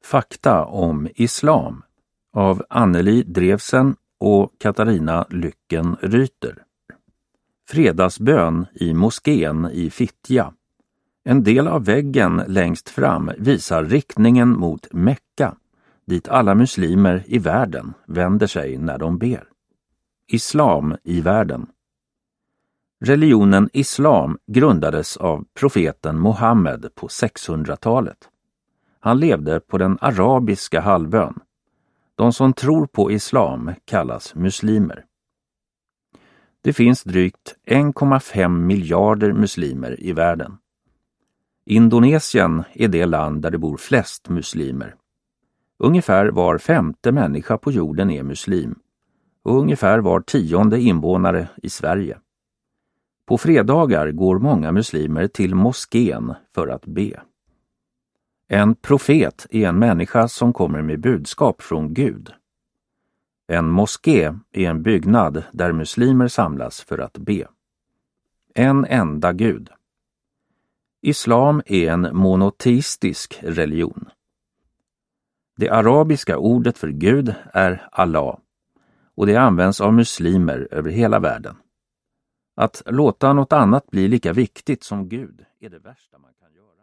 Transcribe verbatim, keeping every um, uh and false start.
Fakta om islam av Anneli Drevsen och Katarina Lycken Ryter. Fredagsbön i moskén i Fittja. En del av väggen längst fram visar riktningen mot Mekka, dit alla muslimer i världen vänder sig när de ber. Islam i världen. Religionen islam grundades av profeten Mohammed på sexhundratalet. Han levde på den arabiska halvön. De som tror på islam kallas muslimer. Det finns drygt en komma fem miljarder muslimer i världen. Indonesien är det land där det bor flest muslimer. Ungefär var femte människa på jorden är muslim och ungefär var tionde invånare i Sverige. På fredagar går många muslimer till moskén för att be. En profet är en människa som kommer med budskap från Gud. En moské är en byggnad där muslimer samlas för att be. En enda Gud. Islam är en monoteistisk religion. Det arabiska ordet för Gud är Allah och det används av muslimer över hela världen. Att låta något annat bli lika viktigt som Gud är det värsta man kan göra.